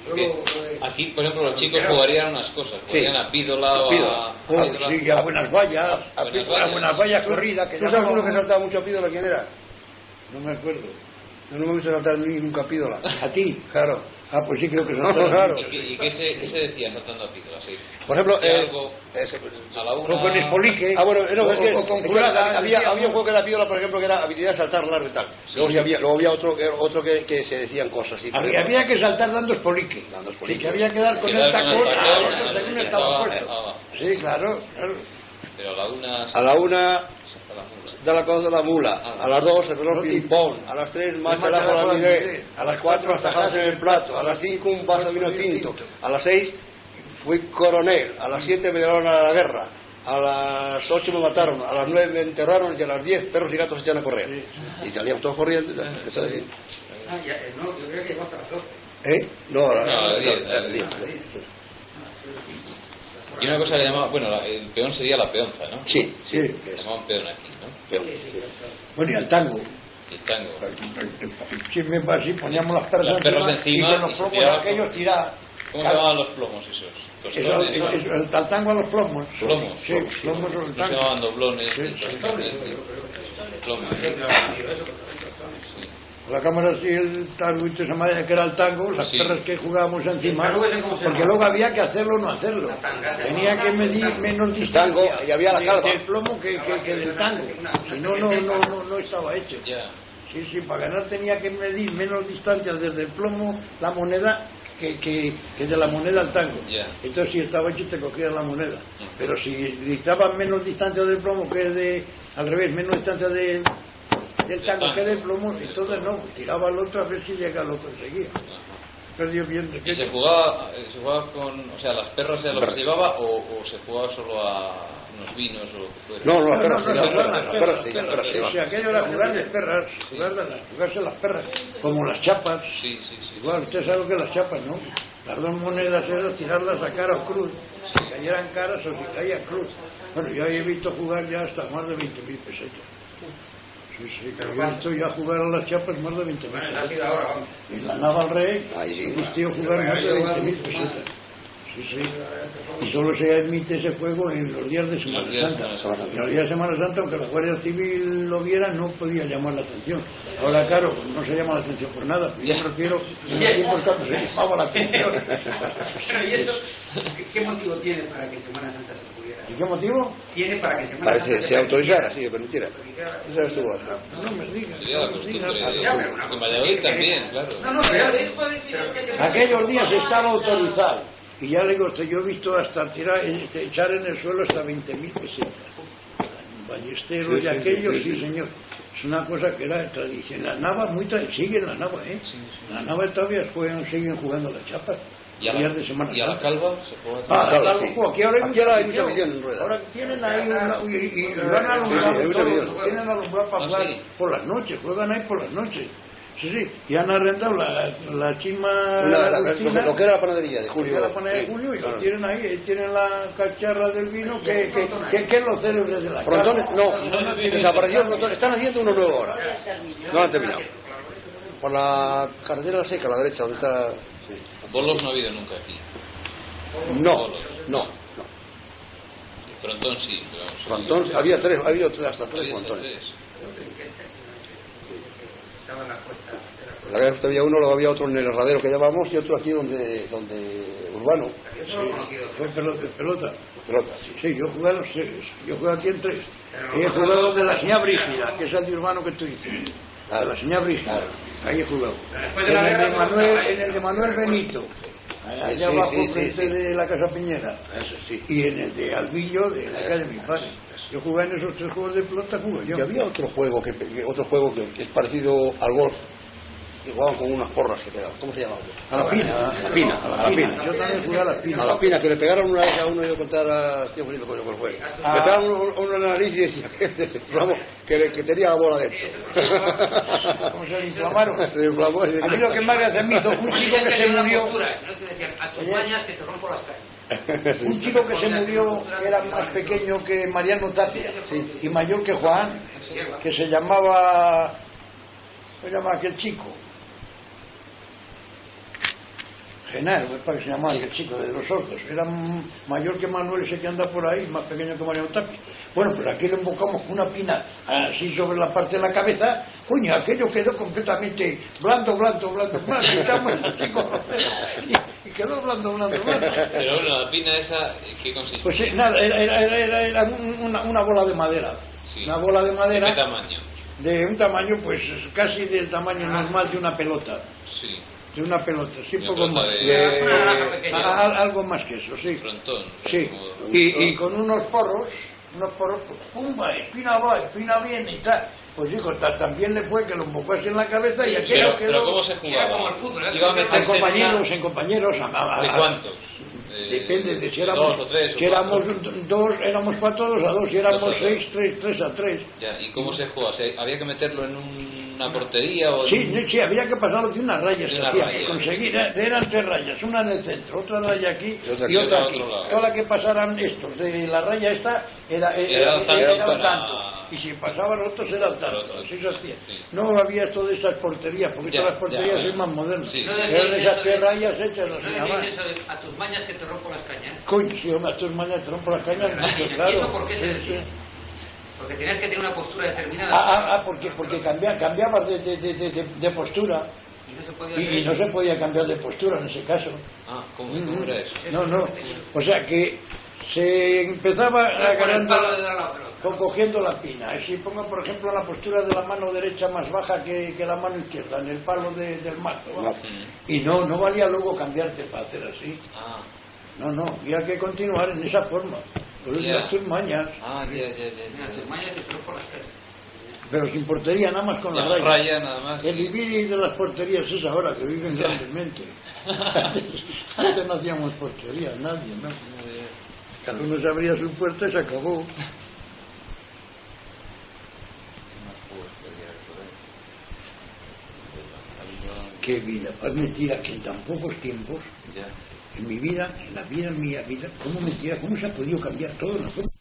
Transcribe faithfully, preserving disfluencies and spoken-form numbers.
Aquí, por ejemplo, los chicos jugarían unas cosas, jugarían sí. a pídola o pídola. a, Oh, a, pídola, sí, a buenas vallas, a, a, buenas, vallas. a buenas vallas corridas. ¿Tú sabes uno que saltaba mucho a pídola? ¿Quién era? No me acuerdo. Yo no me gusta saltar ni nunca a pídola. ¿A ti? Claro. Ah, pues sí creo que saltaba. Claro. ¿Y, qué, y qué, se, qué se decía saltando a pídola? Sí. Por ejemplo, eh, algo, ese, a la una... o con espolique. Ah, bueno, no, o, es que, o con es que curada, había, había un juego que era pídola, por ejemplo, que era habilidad de saltar largo y tal. Sí, luego, sí. había, luego había otro, otro que, que se decían cosas así. Había, había que saltar dando espolique. Dando espolique. Sí, que había que dar con el tacón. Ah, el tacón estaba puesto. Sí, claro, claro. Pero a la una... A la una... da la cosa de la mula, ah, a las dos el reloj ping-pong, a las tres marcha la bola de Miguel, a las cuatro las tajadas en el plato, a las cinco un vaso de vino tinto, a las seis fui coronel, a las siete me llevaron a la guerra, a las ocho me mataron, a las nueve me enterraron y a las diez perros y gatos se echan a correr. Y salíamos todos corriendo. Eso es. Ah, ya, no, yo creo que llegó hasta las doce. ¿Eh? No, a las diez. Y una cosa que llamaba, bueno, la, el peón sería la peonza, ¿no? Sí, sí. Se llamaban peón aquí, ¿no? Peón, sí. Bueno, y el tango. El tango. Sí, me va así, poníamos las perras, las perras encima, encima y con los plomos aquellos tiraban. ¿Cómo se llamaban los plomos esos? Tostones, eso, eso, el, el tango a los plomos. ¿Plomos? Sí, plomos o el tango. Se llamaban doblones, sí, tostones, plomos. La cámara sí, el tango y toda esa madre que era el tango, las sí. perras que jugábamos encima, porque luego había que hacerlo o no hacerlo. Tenía que medir menos distancia y había la calva del plomo que, que, que del tango. Si no, no, no, no, no estaba hecho. Sí, sí, para ganar tenía que medir menos distancia desde el plomo, la moneda, que, que, que de la moneda al tango. Entonces si estaba hecho te cogías la moneda. Pero si dictaban menos distancia del plomo que de, al revés, menos distancia de del tango que del plomo, entonces no, tiraba al otro a ver si llega lo conseguía. Perdió bien de ¿Y se jugaba, se jugaba con, o sea, las perras se las llevaba o, o se jugaba solo a unos vinos o lo que fuera? No, no, las perras sí, las perras sí, las perras sí. O sea, aquello era jugar de perras, jugar de las, jugarse las perras, como las chapas. Sí, sí, sí. Igual, usted sabe que las chapas, ¿no? Las dos monedas era tirarlas a cara o cruz, si cayeran caras o si caían cruz. Bueno, yo he visto jugar ya hasta más de veinte mil pesetas. Sí, sí, pero yo he visto ya jugar a las chapas más de veinte mil pesetas. Y la Naval Rey, he visto jugar más de veinte mil pesetas. Sí, sí. Y solo se admite ese juego en los días de Semana Santa. En los días de Semana Santa, aunque la Guardia Civil lo viera, no podía llamar la atención. Ahora, claro, no se llama la atención por nada, pero yo prefiero en los tiempos cuando se llamaba la atención. Pero ¿y eso qué motivo tiene para que en Semana Santa se pudiera? ¿Y qué motivo? Tiene para que Semana para Santa se, se autorizara, sí, que permitiera. ¿Tú sabes tú? No me digas. Sería la costumbre de... En Valladolid también, claro. No, no, pero aquellos días estaba autorizado. Y ya le digo, yo he visto hasta tirar, echar en el suelo hasta veinte mil pesetas. Ballesteros sí, y aquellos, sí, sí, sí, señor. Es una cosa que era tradicional. La Nava, muy tra sigue la Nava, ¿eh? Sí, sí. La Nava todavía juegan, siguen jugando las chapas. ¿Y a la, de semana ¿y a la calva se juega? Ah, la calva, sí. Aquí ahora hay, aquí ahora hay mucha afición en rueda. Ahora tienen ahí una... Y, y, y van a alumbrar, sí, sí, tienen alumbrado para jugar ah, sí. por las noches, juegan ahí por las noches. Sí, sí, y han arrendado la, la chisma la, la, Agustina, lo que era la panadería de Julio, la panadería de Julio y claro. Lo tienen ahí, tienen la cacharra del vino que, que, que, que es los célebres de la frontones, no, no desapareció frontones, están haciendo uno nuevo ahora, no han terminado, por la carretera seca a la derecha, donde está... Sí. Bolos no ha habido nunca aquí. No, Bolos. no, no. El frontón sí. Frontón, sí. había tres, ha habido hasta tres frontones. La verdad había uno, luego había otro en el herradero que llamamos y otro aquí donde donde urbano. Sí, fue pelota, pelota. Pelota, sí. Sí, yo jugué a los tres. Yo jugué aquí en tres. Y he jugado de la señora Brígida, que es el de urbano que estoy diciendo. La de la señora Brígida. Ahí he jugado. En el de Manuel, en el de Manuel Benito. Allá sí, abajo, sí, frente sí, de la Casa Piñera. Eso, sí. Y en el de Albillo, de la calle de mi padre. Yo jugué en esos tres juegos de pelota, jugué yo. Y había otro juego que otro juego que es parecido al golf. Que jugaban con unas porras que pegaban. ¿Cómo se llamaba? A la pina. A la pina, a la, a la pina. pina. Yo también jugué a la pina. A la pina, que le pegaron una vez a uno, yo contar a tío Felipe coño con el juego. Ah. Le pegaron uno, uno en la nariz y decía que, que, que tenía la bola dentro. ¿Cómo se le inflamaron? Se inflamó. A mí lo que más me hace mito, un chico que se murió... A tus mañas que te rompo las calles. Un chico que se murió era más pequeño que Mariano Tapia, sí, y mayor que Juan, que se llamaba... ¿Cómo se llama aquel chico? Genaro, me parece que se llamaba el chico de los sordos. Era mayor que Manuel, ese que anda por ahí, más pequeño que Mario Tapia. Bueno, pues aquí le embocamos una pina así sobre la parte de la cabeza. Coño, aquello quedó completamente blando, blando, blando, blando. Y, y quedó blando, blando, blando. Pero bueno, la pina esa, ¿qué consiste? Pues sí, nada, era, era, era, era una, una bola de madera. Sí. Una bola de madera. ¿De qué tamaño? De un tamaño, pues casi del tamaño normal de una pelota. Sí. De una pelota, sí, Una poco pelota más. de- De- a- a- algo más que eso, sí. Frontón. Sí, como- y, y con unos porros, unos porros, pues, pumba, espina va, espina viene y tal. Pues dijo, ta- también le fue que lo embocó así en la cabeza y aquello Pero, quedó... pero ¿cómo se Era como jugaba? el fútbol, ¿eh? Iba a En meterse en compañeros, una- en compañeros, a, a- ¿De a- cuántos? Eh, Depende de si éramos, dos o tres o si éramos cuatro. dos, éramos cuatro, dos a dos, si éramos Dos a dos. seis, tres, tres a tres. Ya, ¿y cómo se juega? O sea, ¿había que meterlo en una portería o en Sí, un- sí, sí, había que pasarlo de unas rayas De que unas hacía, rayas. que conseguir, eh, eran tres rayas, una en el centro, otra raya aquí Y otra y aquí, otra otra aquí. otro lado. Toda la que pasaran estos, de la raya esta era, era, Era era, tanto era para- tanto, y si pasaban otros era tanto, otro, así se hacía. sí. No había esto de estas porterías, porque Ya, todas las porterías ya, son ya. más modernas, Sí, No sí. decíais eran de esas eso tres de- rayas hechas, no No se le llamaban. dices eso de, a tus mañas que te rompo las cañas. Coño, sí, hombre, a tus mañas te rompo las cañas, mucho, ¿Y claro. eso por qué se Sí, decía? sí. Porque tenías que tener una postura determinada. Ah, ah, ah, porque, porque cambia- cambiabas de, de, de, de, de postura Y no se podía y, y no se podía cambiar de postura en ese caso. Ah, ¿cómo, cómo era eso? No, no. O sea que se empezaba agarrando, Por el palo de dar la pelota. con- cogiendo la pina. Y si pongo, por ejemplo, la postura de la mano derecha más baja que, que la mano izquierda, en el palo de- del mazo. ¿va? Y no, no valía luego cambiarte para hacer así. Ah, No, no, había que continuar en esa forma. Por eso Ya. las tus mañas, ah, ya, ya, ya. Mira, ya. tus mañas que te rompo las cañas. pero sin portería, nada más con Ya, las rayas. raya nada más. El vivir de las porterías es ahora que viven grandemente. Antes, antes no hacíamos porterías, nadie, ¿no? Cada uno se abría su puerta y se acabó. Qué vida, pues mentira que en tan pocos tiempos, Ya. en mi vida, en la vida, en mi vida, ¿cómo mentira? ¿Cómo se ha podido cambiar todo? ¿No?